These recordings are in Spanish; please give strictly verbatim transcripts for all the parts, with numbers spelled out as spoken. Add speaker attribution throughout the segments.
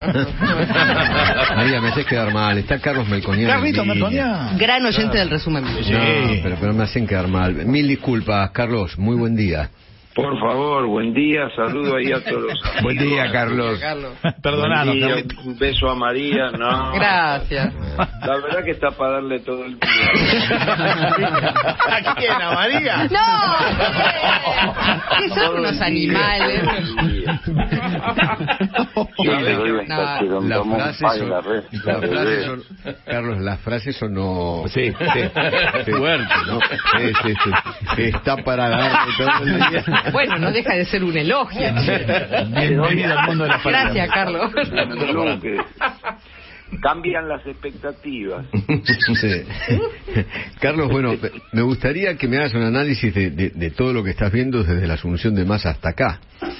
Speaker 1: María, me haces quedar mal. Está Carlos Melconian.
Speaker 2: Carlito Melconian.
Speaker 3: Gran oyente del resumen.
Speaker 1: Sí, no, pero, pero me hacen quedar mal. Mil disculpas, Carlos. Muy buen día.
Speaker 4: Por favor, buen día, saludo ahí a todos.
Speaker 1: Buen día, Carlos.
Speaker 2: Perdonanos,
Speaker 4: buen día, un beso a María, no.
Speaker 3: Gracias.
Speaker 4: La verdad que está para darle todo el día.
Speaker 2: ¿A quién? ¿A María?
Speaker 3: ¡No! Que son unos animales.
Speaker 1: No, las frases son, las frases son, Carlos, las frases son no. Sí, sí, sí, fuerte, ¿no? Sí, sí, sí. Está para darle todo el día.
Speaker 3: Bueno, no deja de ser un elogio.
Speaker 2: Bienvenido al mundo de la palabra.
Speaker 3: Gracias, Carlos.
Speaker 4: Cambian las expectativas.
Speaker 1: Sí. Carlos, bueno, me gustaría que me hagas un análisis de, de, de todo lo que estás viendo desde la asunción de Massa hasta acá.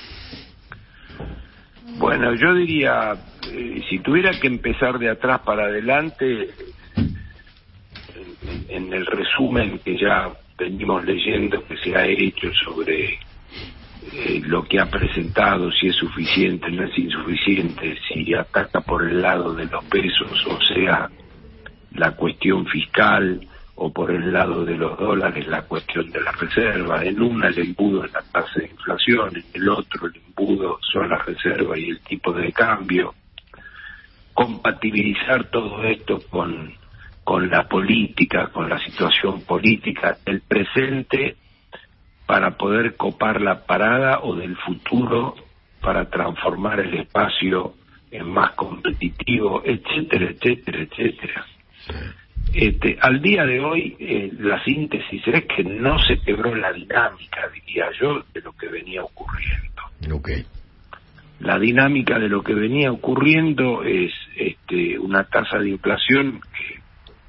Speaker 4: Bueno, yo diría, eh, si tuviera que empezar de atrás para adelante, en, en el resumen que ya venimos leyendo que se ha hecho sobre eh, lo que ha presentado, si es suficiente, no es insuficiente, si ataca por el lado de los pesos, o sea, la cuestión fiscal, o por el lado de los dólares, la cuestión de la reserva. En una el embudo es la tasa de inflación, en el otro el embudo son las reservas y el tipo de cambio. Compatibilizar todo esto con con la política, con la situación política del presente, para poder copar la parada, o del futuro para transformar el espacio en más competitivo, etcétera, etcétera, etcétera. Este, al día de hoy, eh, la síntesis es que no se quebró la dinámica, diría yo, de lo que venía ocurriendo.
Speaker 1: Okay.
Speaker 4: La dinámica de lo que venía ocurriendo es este, una tasa de inflación que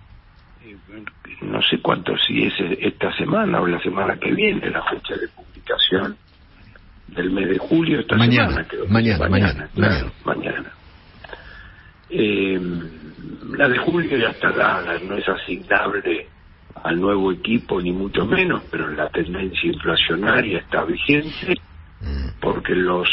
Speaker 4: no sé cuánto, si es esta semana o la semana que viene, la fecha de publicación del mes de julio, esta
Speaker 1: mañana,
Speaker 4: semana creo que
Speaker 1: mañana, mañana,
Speaker 4: mañana, claro, mañana. Eh, la de julio ya está dada, no es asignable al nuevo equipo ni mucho menos, pero la tendencia inflacionaria está vigente, porque los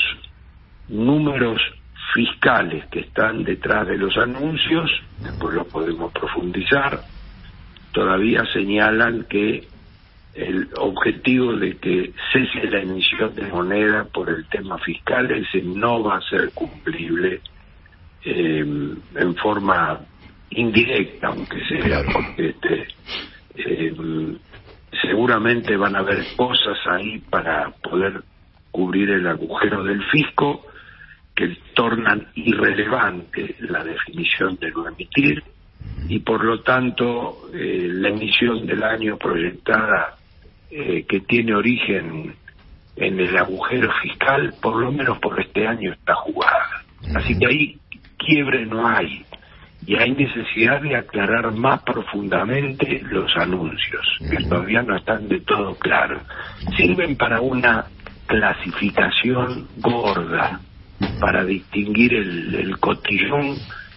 Speaker 4: números fiscales que están detrás de los anuncios, después lo podemos profundizar, todavía señalan que el objetivo de que cese la emisión de moneda por el tema fiscal, ese no va a ser cumplible eh, en forma indirecta, aunque sea, porque este, eh, seguramente van a haber cosas ahí para poder cubrir el agujero del fisco que tornan irrelevante la definición de no emitir, y por lo tanto eh, la emisión del año proyectada, eh, que tiene origen en el agujero fiscal, por lo menos por este año está jugada. Así que ahí quiebre no hay, y hay necesidad de aclarar más profundamente los anuncios, que todavía no están de todo claros. Sirven para una clasificación gorda, para distinguir el, el cotillón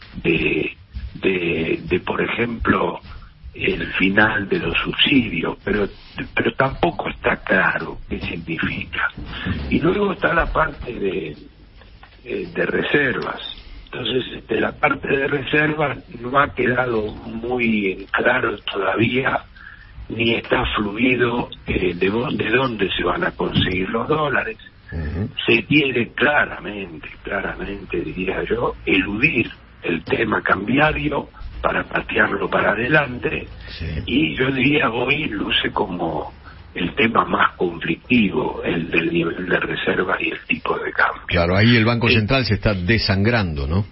Speaker 4: de De, de por ejemplo el final de los subsidios, pero pero tampoco está claro qué significa. Y luego está la parte de eh, de reservas. Entonces, de la parte de reservas no ha quedado muy claro todavía, ni está fluido eh, de, de dónde se van a conseguir los dólares. Uh-huh. Se quiere claramente, claramente diría yo, eludir el tema cambiario para patearlo para adelante, sí. Y yo diría hoy luce como el tema más conflictivo, el del nivel de reserva y el tipo de cambio.
Speaker 1: Claro, ahí el Banco Central eh, se está desangrando, ¿no?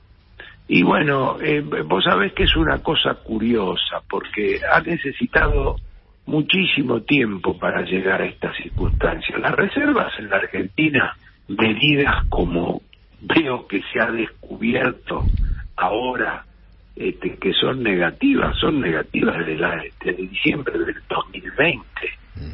Speaker 4: Y bueno, eh, vos sabés que es una cosa curiosa, porque ha necesitado muchísimo tiempo para llegar a esta circunstancia. Las reservas en la Argentina, medidas como veo que se ha descubierto ahora, este, que son negativas, son negativas de, la, de diciembre del dos mil veinte.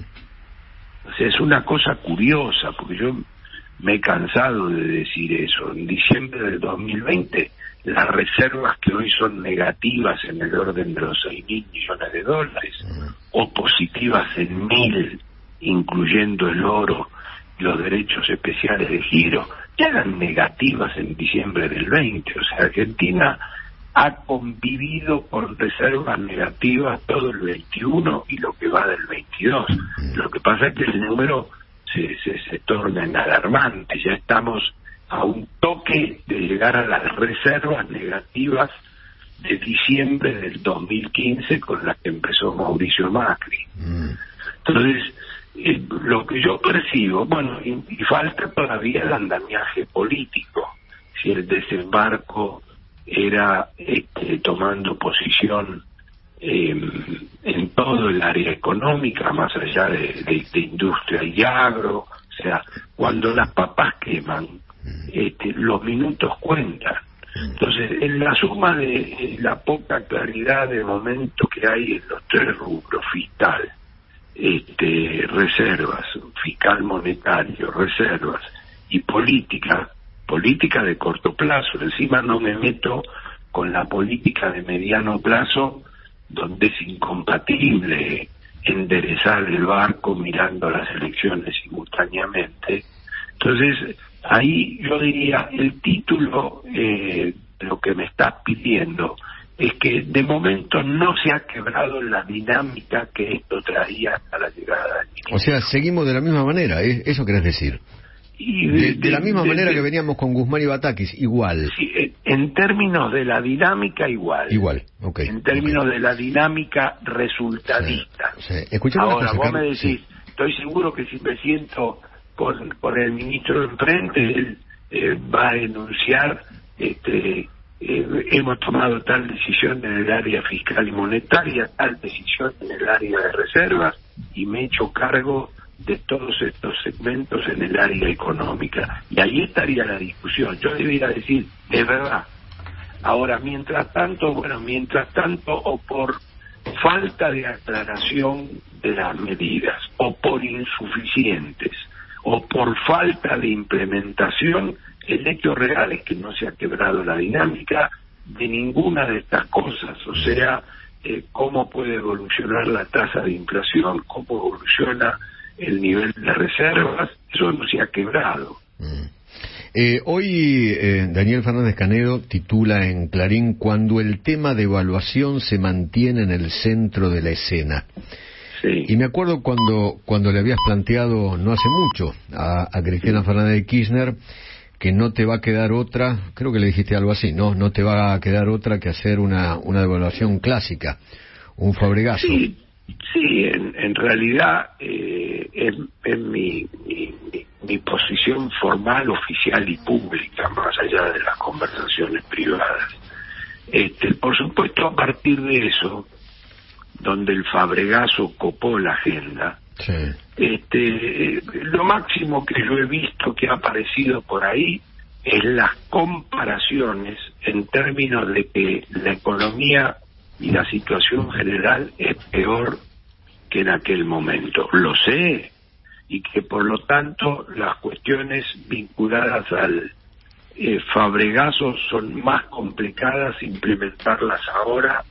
Speaker 4: O sea, es una cosa curiosa, porque yo me he cansado de decir eso. En diciembre del dos mil veinte, las reservas que hoy son negativas en el orden de los seis mil millones de dólares, o positivas en mil, incluyendo el oro y los derechos especiales de giro, ya eran negativas en diciembre del veinte. O sea, Argentina ha convivido con reservas negativas todo el veintiuno y lo que va del veintidós. Lo que pasa es que el número se, se, se torna alarmante. Ya estamos a un toque de llegar a las reservas negativas de diciembre del dos mil quince, con las que empezó Mauricio Macri. Entonces, eh, lo que yo percibo, bueno, y, y falta todavía el andamiaje político. Si el desembarco era este, tomando posición eh, en todo el área económica, más allá de, de, de industria y agro, o sea, cuando las papas queman, este, los minutos cuentan. Entonces, en la suma de eh, la poca claridad de momento que hay en los tres rubros, fiscal, este, reservas, fiscal monetario, reservas y política, política de corto plazo, encima no me meto con la política de mediano plazo, donde es incompatible enderezar el barco mirando las elecciones simultáneamente. Entonces, ahí yo diría, el título, eh, lo que me está pidiendo, es que de momento no se ha quebrado la dinámica que esto traía hasta la llegada del ministro.
Speaker 1: O sea, seguimos de la misma manera, ¿eh? ¿Eso querés decir?
Speaker 4: Y de,
Speaker 1: de, de la
Speaker 4: de,
Speaker 1: misma
Speaker 4: de,
Speaker 1: manera
Speaker 4: de,
Speaker 1: que veníamos con Guzmán y Batakis, igual.
Speaker 4: Sí, en términos de la dinámica, igual.
Speaker 1: Igual, ok.
Speaker 4: En términos
Speaker 1: okay.
Speaker 4: de la dinámica resultadista.
Speaker 1: Sí, sí. Escuchame
Speaker 4: Ahora,
Speaker 1: cosa,
Speaker 4: vos
Speaker 1: Carlos,
Speaker 4: me decís,
Speaker 1: sí.
Speaker 4: Estoy seguro que si me siento con, con el ministro de enfrente, él eh, va a denunciar, este, eh, hemos tomado tal decisión en el área fiscal y monetaria, tal decisión en el área de reservas, y me he hecho cargo de todos estos segmentos en el área económica. Y ahí estaría la discusión. Yo debería decir, es verdad. Ahora, mientras tanto, bueno, mientras tanto, o por falta de aclaración de las medidas, o por insuficientes, o por falta de implementación, el hecho real es que no se ha quebrado la dinámica de ninguna de estas cosas. O sea, eh, cómo puede evolucionar la tasa de inflación, cómo evoluciona el nivel de reservas, eso no se ha quebrado.
Speaker 1: Mm. Eh, hoy eh, Daniel Fernández Canedo titula en Clarín: cuando el tema de evaluación se mantiene en el centro de la escena.
Speaker 4: Sí.
Speaker 1: Y me acuerdo cuando cuando le habías planteado no hace mucho a, a Cristina sí. Fernández de Kirchner que no te va a quedar otra, creo que le dijiste algo así, no no te va a quedar otra que hacer una una evaluación clásica, un Fabregazo.
Speaker 4: Sí, sí, en, en realidad eh, es, es mi, mi, mi, mi posición formal, oficial y pública, más allá de las conversaciones privadas. Este, por supuesto, a partir de eso, donde el Fabregazo copó la agenda, sí. este, eh, lo máximo que yo he visto que ha aparecido por ahí es las comparaciones en términos de que la economía y la situación general es peor que en aquel momento. Lo sé, y que por lo tanto las cuestiones vinculadas al eh, Fabregazo son más complicadas implementarlas ahora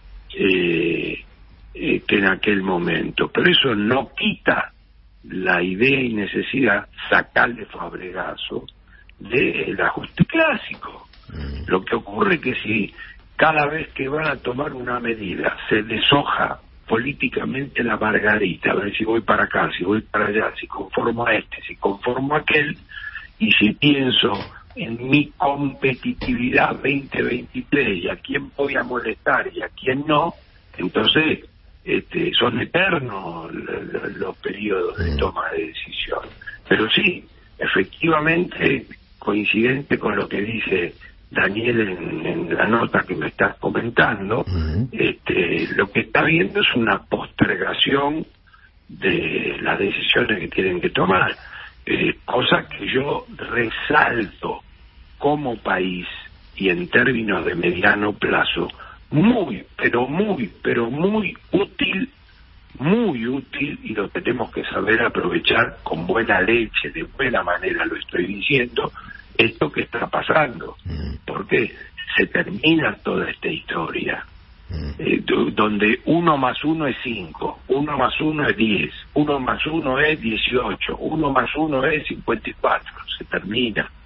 Speaker 4: eh, eh, que en aquel momento. Pero eso no quita la idea y necesidad sacarle Fabregazo del ajuste clásico. Mm. Lo que ocurre es que si cada vez que van a tomar una medida se deshoja políticamente la margarita, a ver si voy para acá, si voy para allá, si conformo a este, si conformo a aquel, y si pienso en mi competitividad veinte veintitrés y a quién voy a molestar y a quién no, entonces este, son eternos los, los periodos de toma de decisión. Pero sí, efectivamente, coincidente con lo que dice Daniel en, en la nota que me estás comentando, uh-huh. este, lo que está viendo es una postergación de las decisiones que tienen que tomar, eh, cosa que yo resalto como país y en términos de mediano plazo, muy, pero muy, pero muy útil, muy útil, y lo tenemos que saber aprovechar con buena leche, de buena manera lo estoy diciendo, esto que está pasando, porque se termina toda esta historia, eh, donde uno más uno es cinco, uno más uno es diez, uno más uno es dieciocho, uno más uno es cincuenta y cuatro, se termina.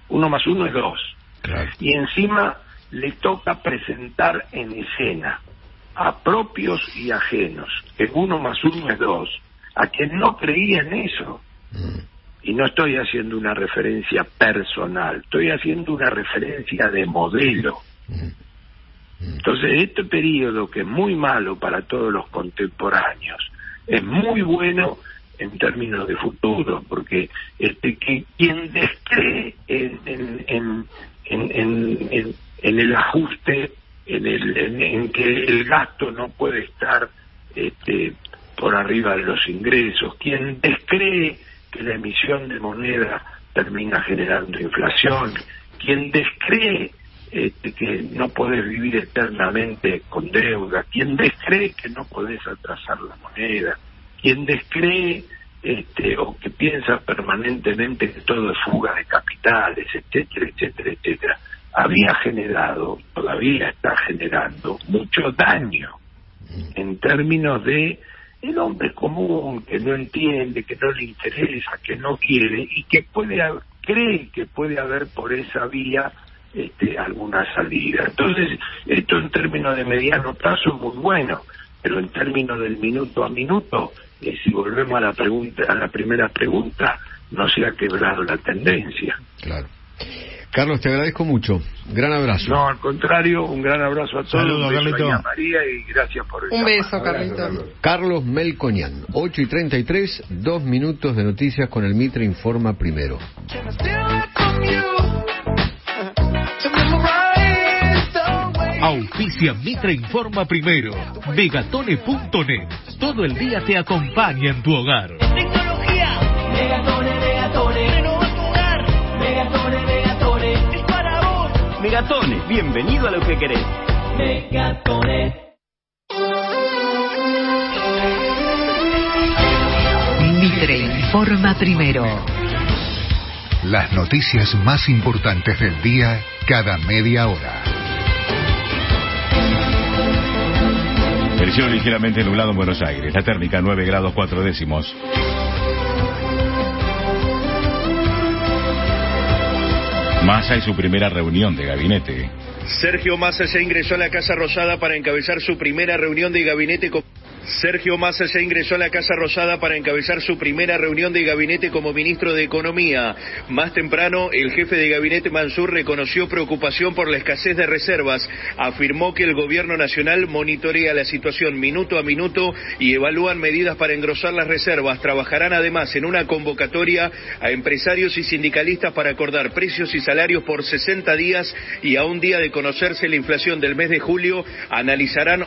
Speaker 4: Uno más uno es dos.
Speaker 1: Claro.
Speaker 4: Y encima le toca presentar en escena a propios y ajenos que uno más uno es dos, a quien no creía en eso. Mm. Y no estoy haciendo una referencia personal, estoy haciendo una referencia de modelo. Mm. Entonces, este periodo, que es muy malo para todos los contemporáneos, es muy bueno en términos de futuro, porque este que quien descree en en en en, en, en, en el ajuste, en el en, en que el gasto no puede estar este, por arriba de los ingresos, quien descree que la emisión de moneda termina generando inflación, quien descree este, que no podés vivir eternamente con deuda, quien descree que no podés atrasar la moneda, quien descree este, o que piensa permanentemente que todo es fuga de capitales, etcétera, etcétera, etcétera, había generado, todavía está generando mucho daño en términos de el hombre común que no entiende, que no le interesa, que no quiere y que puede cree que puede haber por esa vía este, alguna salida. Entonces, esto en términos de mediano plazo es muy bueno, pero en términos del minuto a minuto, eh, si volvemos a la pregunta, a la primera pregunta, no se ha quebrado la tendencia.
Speaker 1: Claro. Carlos, te agradezco mucho. Gran abrazo.
Speaker 4: No, al contrario, un gran abrazo a todos.
Speaker 2: Saludos, Carlito.
Speaker 4: A María y gracias por el
Speaker 3: Un
Speaker 4: llamado.
Speaker 3: beso, Carlito.
Speaker 1: Carlos Melconian, ocho y treinta y tres, dos minutos de noticias con el Mitre Informa Primero.
Speaker 5: Auspicia Mitre Informa Primero. Megatone punto net. Todo el día te acompaña en tu hogar.
Speaker 6: Tecnología. Megatone, Megatone. Renova tu hogar. Megatone, Megatone. Es para vos.
Speaker 7: Megatone, bienvenido a lo que querés.
Speaker 6: Megatone.
Speaker 8: Mitre Informa Primero.
Speaker 9: Las noticias más importantes del día cada media hora.
Speaker 10: El cielo ligeramente nublado en Buenos Aires. La térmica nueve grados cuatro décimos. Massa y su primera reunión de gabinete.
Speaker 11: Sergio Massa ya ingresó a la Casa Rosada para encabezar su primera reunión de gabinete con... Sergio Massa ya ingresó a la Casa Rosada para encabezar su primera reunión de gabinete como ministro de Economía. Más temprano, el jefe de gabinete Mansur reconoció preocupación por la escasez de reservas. Afirmó que el gobierno nacional monitorea la situación minuto a minuto y evalúan medidas para engrosar las reservas. Trabajarán además en una convocatoria a empresarios y sindicalistas para acordar precios y salarios por sesenta días y a un día de conocerse la inflación del mes de julio, analizarán